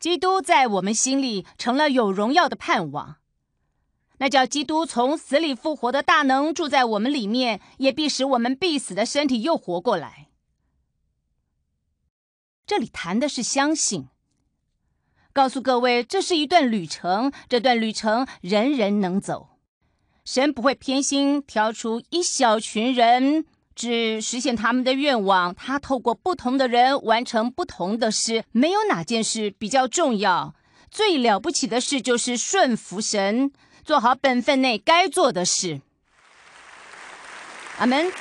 基督在我们心里成了有荣耀的盼望。那叫基督从死里复活的大能住在我们里面，也必使我们必死的身体又活过来。这里谈的是相信。告诉各位，这是一段旅程，这段旅程人人能走。神不会偏心挑出一小群人，只实现他们的愿望，他透过不同的人完成不同的事，没有哪件事比较重要。最了不起的事就是顺服神，做好本分内该做的事。阿们。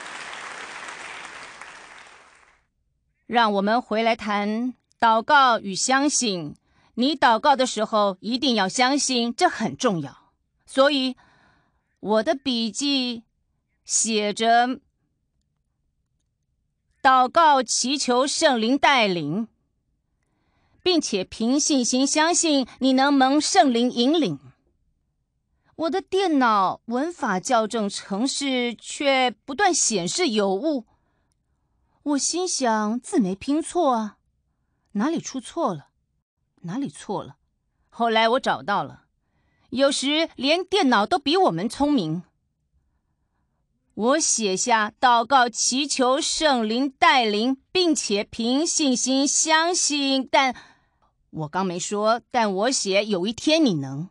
让我们回来谈祷告与相信。你祷告的时候一定要相信，这很重要。所以我的笔记写着祷告祈求圣灵带领，并且凭信心相信你能蒙圣灵引领。我的电脑文法校正程式却不断显示有误，我心想字没拼错啊，哪里出错了？哪里错了？后来我找到了，有时连电脑都比我们聪明。我写下祷告祈求圣灵带领，并且凭信心相信，但我刚没说，但我写有一天你能。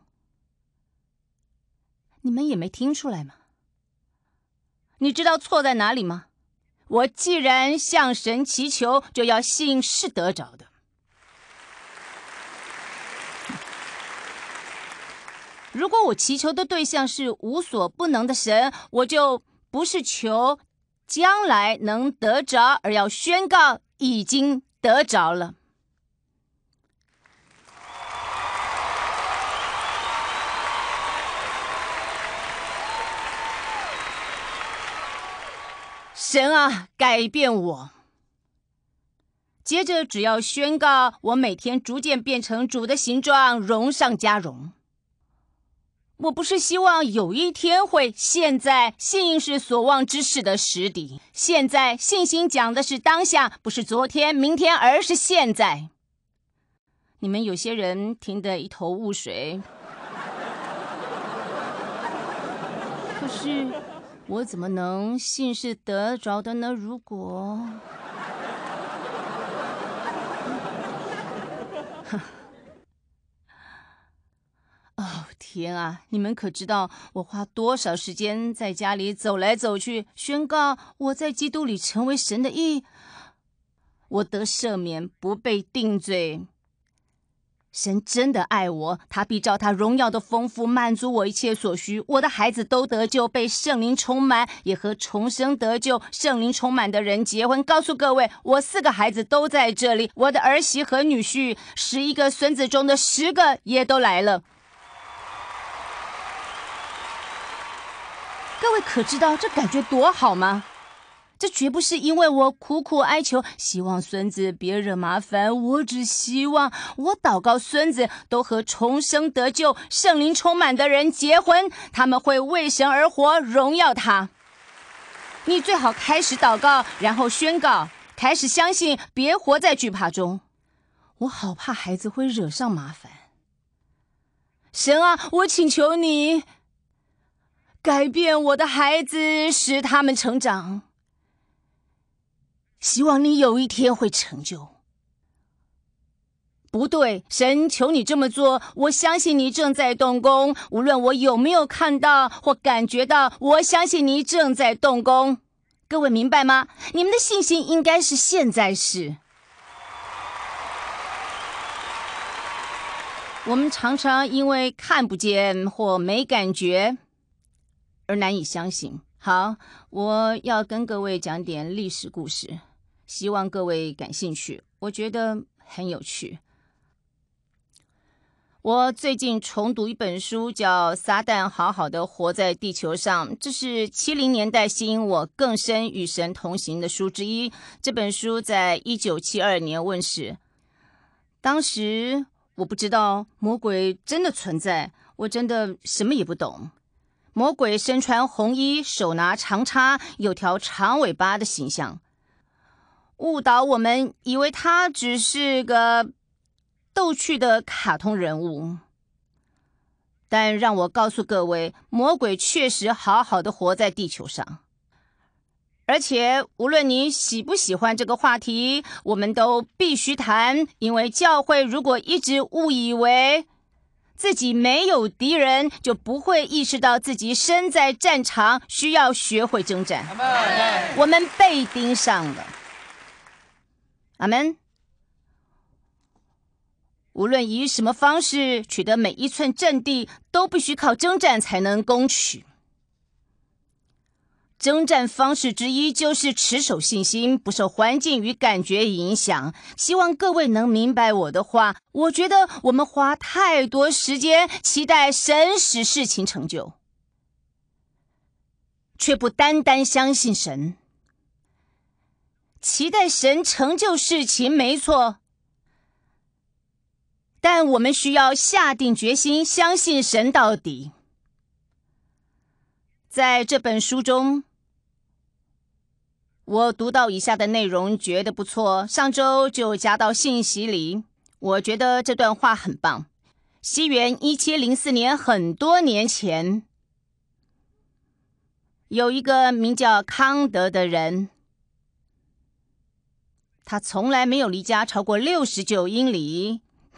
你们也没听出来吗？你知道错在哪里吗？我既然向神祈求，就要信是得着的。如果我祈求的对象是无所不能的神，我就不是求将来能得着，而要宣告已经得着了。神啊，改变我。接着只要宣告，我每天逐渐变成主的形状，荣上加荣。我不是希望有一天会，现在信是所望之事的实底。现在信心讲的是当下，不是昨天、明天，而是现在。你们有些人听得一头雾水，可是我怎么能信是得着的呢？如果哦，天啊，你们可知道我花多少时间在家里走来走去，宣告我在基督里成为神的义，我得赦免，不被定罪。神真的爱我，他必照他荣耀的丰富满足我一切所需。我的孩子都得救，被圣灵充满，也和重生得救圣灵充满的人结婚。告诉各位，我4个孩子都在这里，我的儿媳和女婿11个孙子中的10个也都来了。各位可知道这感觉多好吗？这绝不是因为我苦苦哀求，希望孙子别惹麻烦，我只希望我祷告孙子都和重生得救圣灵充满的人结婚，他们会为神而活，荣耀他。你最好开始祷告，然后宣告，开始相信，别活在惧怕中。我好怕孩子会惹上麻烦。神啊，我请求你改变我的孩子，使他们成长。希望你有一天会成就。不对，神，求你这么做，我相信你正在动工，无论我有没有看到或感觉到，我相信你正在动工。各位明白吗？你们的信心应该是现在式。我们常常因为看不见或没感觉而难以相信。好，我要跟各位讲点历史故事，希望各位感兴趣，我觉得很有趣。我最近重读一本书，叫《撒旦好好的活在地球上》，这是70年代吸引我更深与神同行的书之一。这本书在1972年问世，当时我不知道魔鬼真的存在，我真的什么也不懂。魔鬼身穿红衣，手拿长叉，有条长尾巴的形象，误导我们以为他只是个逗趣的卡通人物。但让我告诉各位，魔鬼确实好好的活在地球上。而且无论你喜不喜欢这个话题，我们都必须谈，因为教会如果一直误以为自己没有敌人，就不会意识到自己身在战场，需要学会征战。我们被盯上了。阿们。无论以什么方式取得每一寸阵地，都必须靠征战才能攻取。征战方式之一就是持守信心，不受环境与感觉影响。希望各位能明白我的话。我觉得我们花太多时间期待神使事情成就，却不单单相信神。期待神成就事情没错，但我们需要下定决心相信神到底。在这本书中，我读到以下的内容，觉得不错，上周就加到信息里。我觉得这段话很棒。西元1704年，很多年前，有一个名叫康德的人，他从来没有离家超过69英里。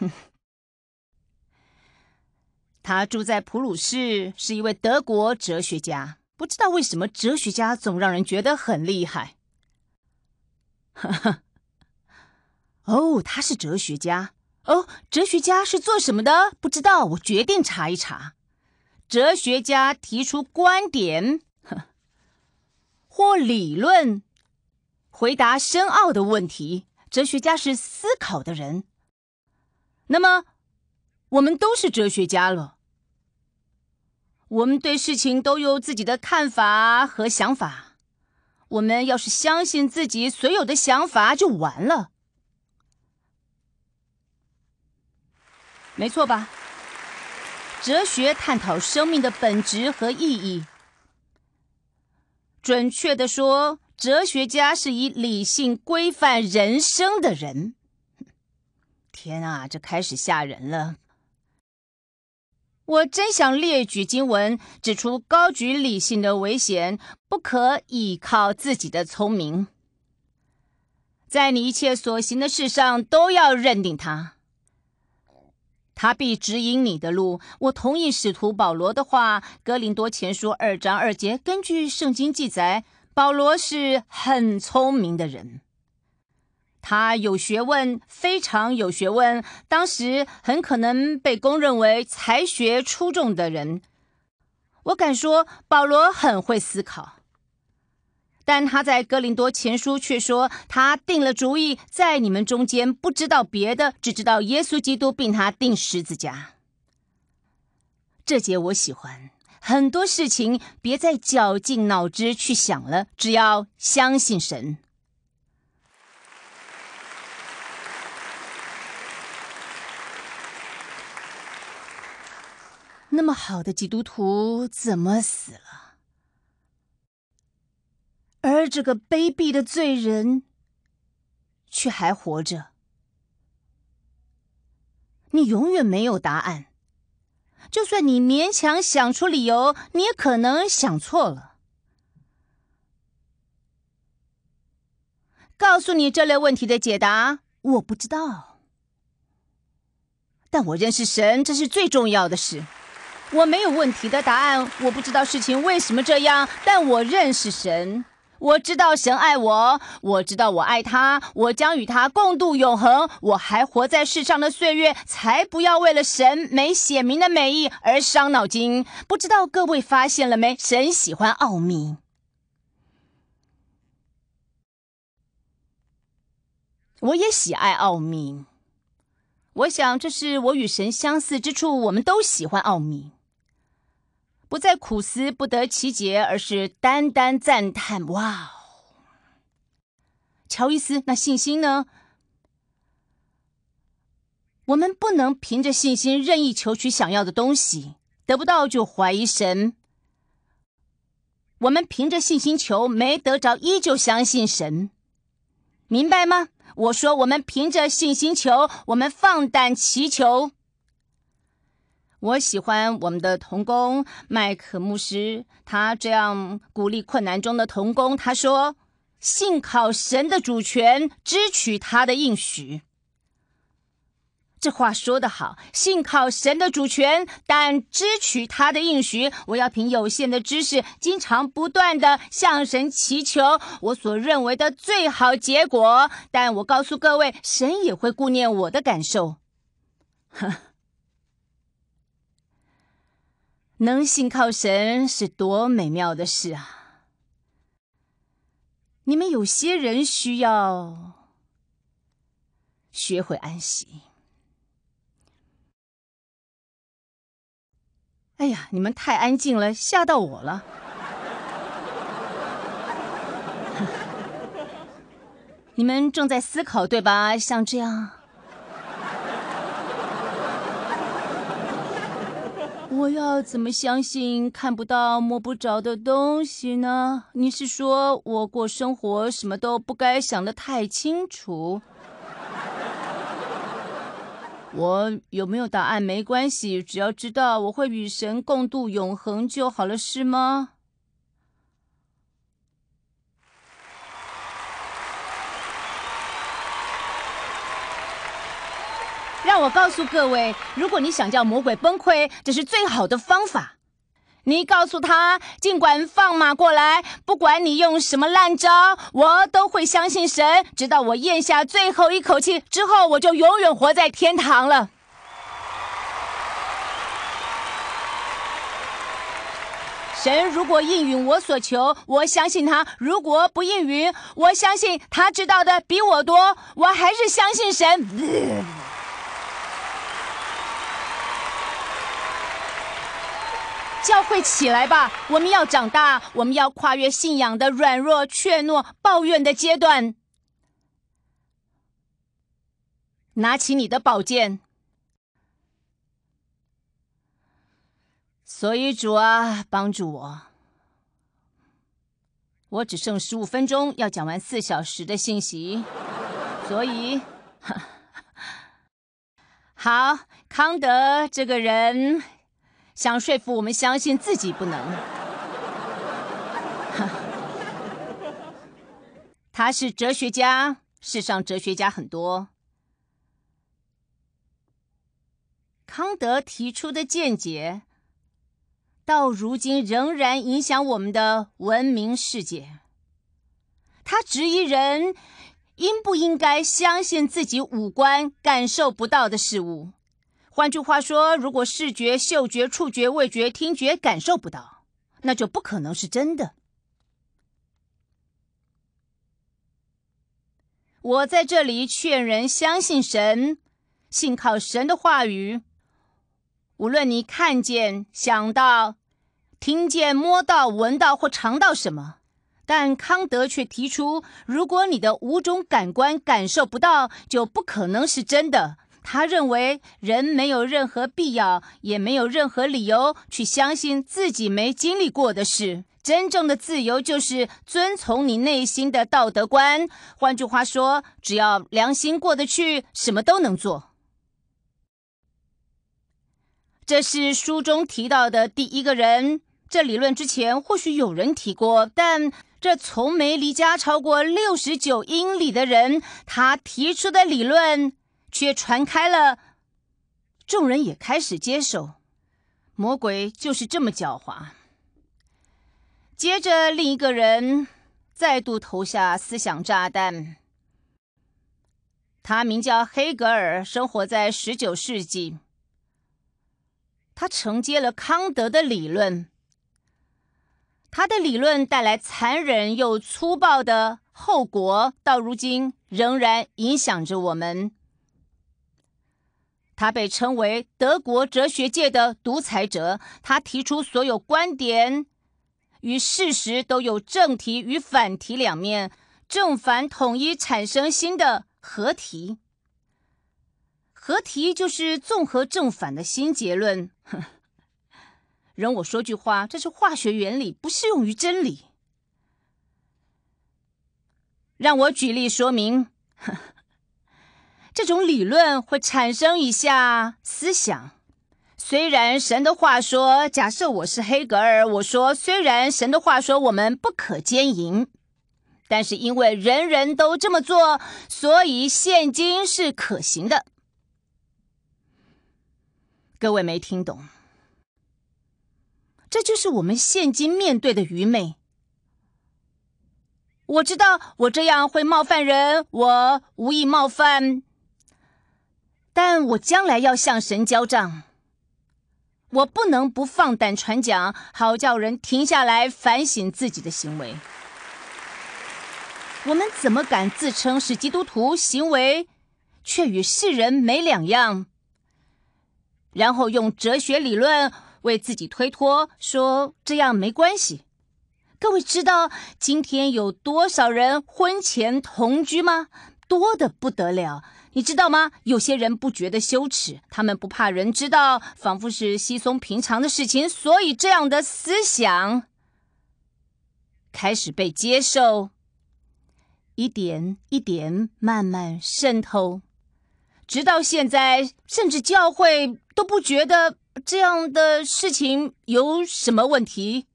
他住在普鲁士，是一位德国哲学家。不知道为什么哲学家总让人觉得很厉害。哦，他是哲学家。哦，哲学家是做什么的？不知道，我决定查一查。哲学家提出观点或理论，回答深奥的问题。哲学家是思考的人。那么，我们都是哲学家了。我们对事情都有自己的看法和想法。我们要是相信自己所有的想法，就完了。没错吧？哲学探讨生命的本质和意义。准确地说，哲学家是以理性规范人生的人。天啊，这开始吓人了。我真想列举经文，指出高举理性的危险，不可倚靠自己的聪明。在你一切所行的事上，都要认定他，他必指引你的路。我同意使徒保罗的话，哥林多前书2章2节，根据圣经记载，保罗是很聪明的人。他有学问，非常有学问，当时很可能被公认为才学出众的人。我敢说，保罗很会思考。但他在哥林多前书却说，他定了主意，在你们中间不知道别的，只知道耶稣基督，并他钉十字架。这节我喜欢。很多事情别再绞尽脑汁去想了，只要相信神。那么好的基督徒怎么死了？而这个卑鄙的罪人却还活着。你永远没有答案，就算你勉强想出理由，你也可能想错了。告诉你这类问题的解答，我不知道。但我认识神，这是最重要的事。我没有问题的答案，我不知道事情为什么这样，但我认识神。我知道神爱我，我知道我爱他，我将与他共度永恒。我还活在世上的岁月，才不要为了神没显明的美意而伤脑筋。不知道各位发现了没？神喜欢奥秘。我也喜爱奥秘。我想这是我与神相似之处，我们都喜欢奥秘。不再苦思不得其解，而是单单赞叹，哇哦！乔伊斯，那信心呢？我们不能凭着信心任意求取想要的东西，得不到就怀疑神。我们凭着信心求，没得着依旧相信神。明白吗？ 我说我们凭着信心求，我们放胆祈求。我喜欢我们的同工麦克牧师，他这样鼓励困难中的同工，他说：信靠神的主权，支取他的应许。这话说得好，信靠神的主权，但支取他的应许。我要凭有限的知识，经常不断地向神祈求我所认为的最好结果，但我告诉各位，神也会顾念我的感受。能信靠神是多美妙的事啊！你们有些人需要学会安息。哎呀，你们太安静了，吓到我了。你们正在思考，对吧？像这样，我要怎么相信看不到摸不着的东西呢？你是说我过生活什么都不该想得太清楚？我有没有答案没关系，只要知道我会与神共度永恒就好了，是吗？让我告诉各位，如果你想叫魔鬼崩溃，这是最好的方法。你告诉他，尽管放马过来，不管你用什么烂招，我都会相信神，直到我咽下最后一口气，之后我就永远活在天堂了。神如果应允我所求，我相信他；如果不应允，我相信他知道的比我多，我还是相信神。教会起来吧，我们要长大，我们要跨越信仰的软弱、怯懦、抱怨的阶段。拿起你的宝剑。所以主啊，帮助我。我只剩15分钟要讲完4小时的信息，所以好，康德这个人想说服我们相信自己不能。他是哲学家，世上哲学家很多。康德提出的见解到如今仍然影响我们的文明世界。他质疑人应不应该相信自己五官感受不到的事物。换句话说，如果视觉、嗅觉、触觉、味觉、听觉感受不到，那就不可能是真的。我在这里劝人相信神，信靠神的话语。无论你看见、想到、听见、摸到、闻到或尝到什么，但康德却提出，如果你的5种感官感受不到，就不可能是真的。他认为人没有任何必要，也没有任何理由去相信自己没经历过的事。真正的自由就是遵从你内心的道德观。换句话说，只要良心过得去，什么都能做。这是书中提到的第一个人。这理论之前或许有人提过，但这从没离家超过69英里的人，他提出的理论却传开了，众人也开始接受。魔鬼就是这么狡猾。接着另一个人再度投下思想炸弹。他名叫黑格尔，生活在19世纪。他承接了康德的理论。他的理论带来残忍又粗暴的后果，到如今仍然影响着我们。他被称为德国哲学界的独裁者。他提出所有观点与事实都有正题与反题两面，正反统一产生新的合题。合题就是综合正反的新结论。容我说句话，这是化学原理，不适用于真理。让我举例说明。 这种理论会产生一下思想。虽然神的话说，假设我是黑格尔，我说虽然神的话说我们不可奸淫，但是因为人人都这么做，所以现今是可行的。各位没听懂，这就是我们现今面对的愚昧。我知道我这样会冒犯人，我无意冒犯，但我将来要向神交账，我不能不放胆传讲，好叫人停下来反省自己的行为。我们怎么敢自称是基督徒，行为却与世人没两样，然后用哲学理论为自己推脱，说这样没关系？各位知道今天有多少人婚前同居吗？多得不得了。你知道吗？有些人不觉得羞耻，他们不怕人知道，仿佛是稀松平常的事情，所以这样的思想开始被接受，一点一点慢慢渗透，直到现在，甚至教会都不觉得这样的事情有什么问题。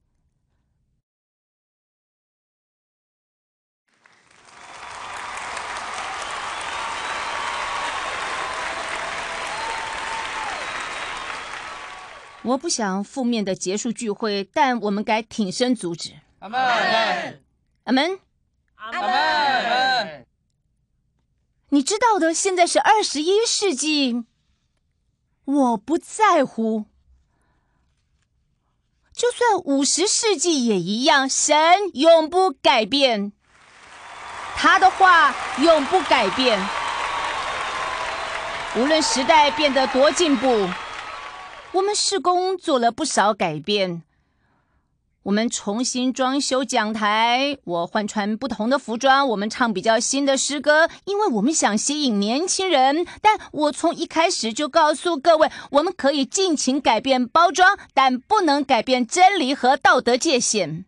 我不想负面的结束聚会，但我们该挺身阻止。阿们，阿们，阿们。你知道的，现在是21世纪，我不在乎。就算50世纪也一样，神永不改变，他的话永不改变。无论时代变得多进步，我们事工做了不少改变。我们重新装修讲台，我换穿不同的服装，我们唱比较新的诗歌，因为我们想吸引年轻人。但我从一开始就告诉各位，我们可以尽情改变包装，但不能改变真理和道德界限。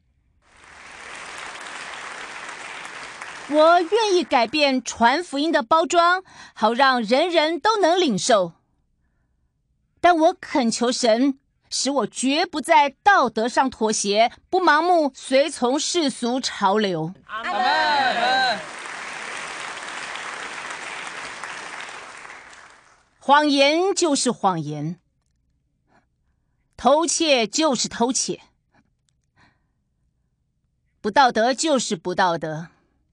我愿意改变传福音的包装，好让人人都能领受。但我恳求神，使我绝不在道德上妥协，不盲目随从世俗潮流。阿们。谎言就是谎言，偷窃就是偷窃，不道德就是不道德。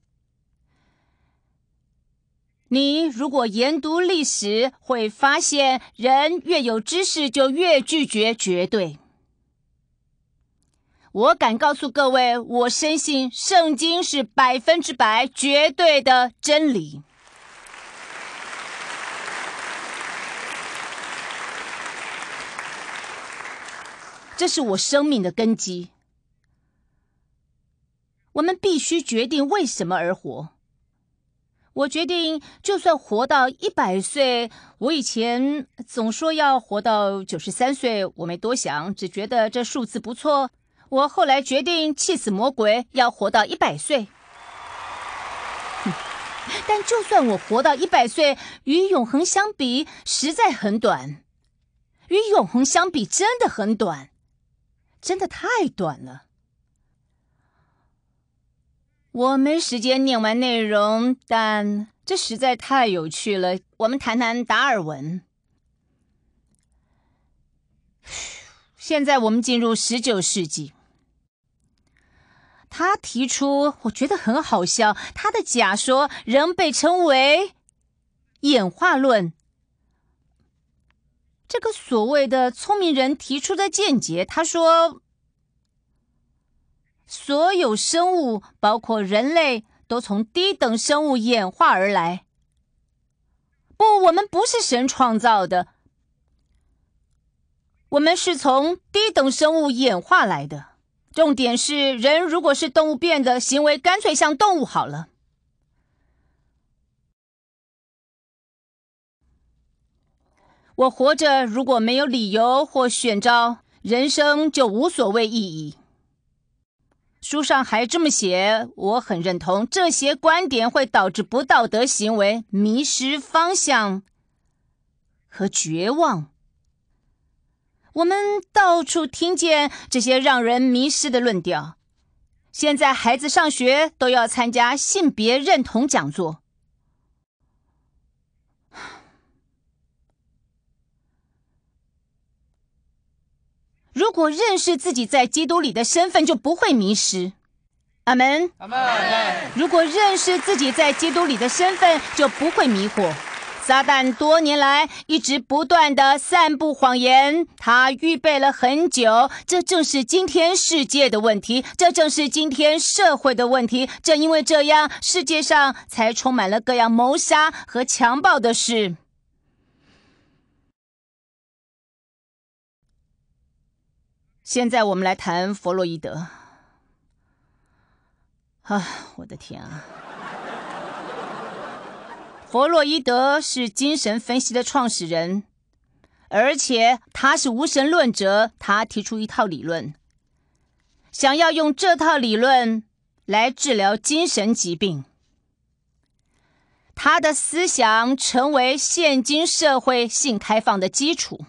你如果研读历史，会发现人越有知识就越拒绝绝对。我敢告诉各位，我深信圣经是100%绝对的真理。这是我生命的根基。我们必须决定为什么而活。我决定，就算活到100岁，我以前总说要活到93岁，我没多想，只觉得这数字不错。我后来决定气死魔鬼，要活到100岁。但就算我活到100岁，与永恒相比，实在很短。与永恒相比，真的很短，真的太短了。我没时间念完内容，但这实在太有趣了。我们谈谈达尔文。现在我们进入19世纪。他提出，我觉得很好笑，他的假说仍被称为演化论。这个所谓的聪明人提出的见解，他说所有生物，包括人类，都从低等生物演化而来。不，我们不是神创造的，我们是从低等生物演化来的。重点是，人如果是动物变的，行为干脆像动物好了。我活着如果没有理由或选召，人生就无所谓意义。 书上还这么写，我很认同，这些观点会导致不道德行为、迷失方向和绝望。我们到处听见这些让人迷失的论调。现在孩子上学都要参加性别认同讲座。如果认识自己在基督里的身份，就不会迷失。阿们。阿们。如果认识自己在基督里的身份，就不会迷惑。撒旦多年来一直不断地散布谎言，他预备了很久。这正是今天世界的问题，这正是今天社会的问题。正因为这样，世界上才充满了各样谋杀和强暴的事。现在我们来谈弗洛伊德。我的天啊！弗洛伊德是精神分析的创始人，而且他是无神论者。他提出一套理论，想要用这套理论来治疗精神疾病。他的思想成为现今社会性开放的基础。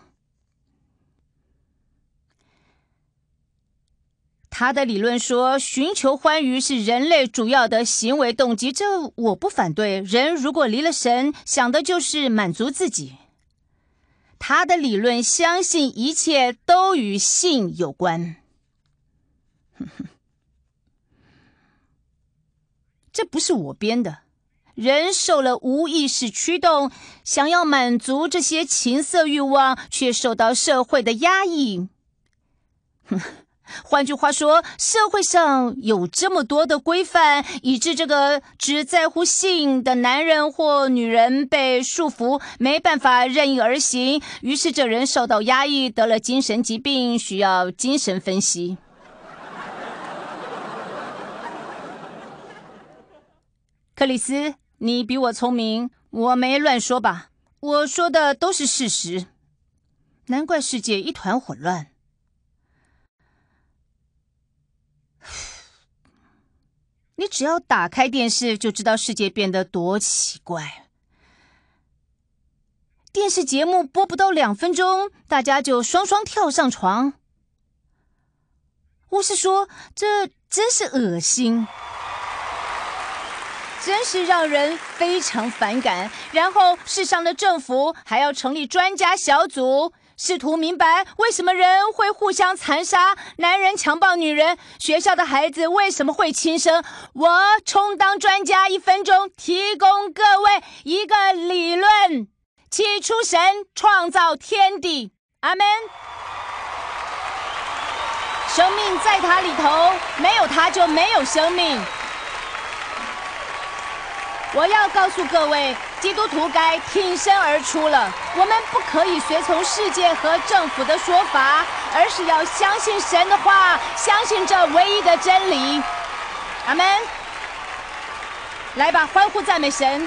他的理论说，寻求欢愉是人类主要的行为动机，这我不反对。人如果离了神，想的就是满足自己。他的理论相信一切都与性有关。这不是我编的。人受了无意识驱动，想要满足这些情色欲望，却受到社会的压抑。换句话说，社会上有这么多的规范，以致这个只在乎性的男人或女人被束缚，没办法任意而行，于是这人受到压抑，得了精神疾病，需要精神分析。克里斯，你比我聪明，我没乱说吧？我说的都是事实。难怪世界一团混乱。你只要打开电视，就知道世界变得多奇怪。电视节目播不到2分钟，大家就双双跳上床。我是说，这真是恶心，真是让人非常反感。然后世上的政府还要成立专家小组，试图明白为什么人会互相残杀，男人强暴女人，学校的孩子为什么会轻生。我充当专家1分钟，提供各位一个理论：起初神创造天地，阿们。生命在他里头，没有他就没有生命。我要告诉各位，基督徒该挺身而出了。我们不可以随从世界和政府的说法，而是要相信神的话，相信这唯一的真理。阿们。来吧，欢呼赞美神。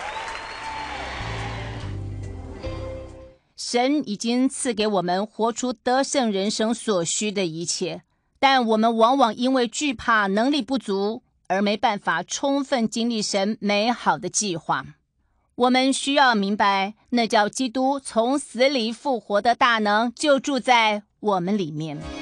神已经赐给我们活出得胜人生所需的一切，但我们往往因为惧怕能力不足，而没办法充分经历神美好的计划。我们需要明白，那叫基督从死里复活的大能就住在我们里面。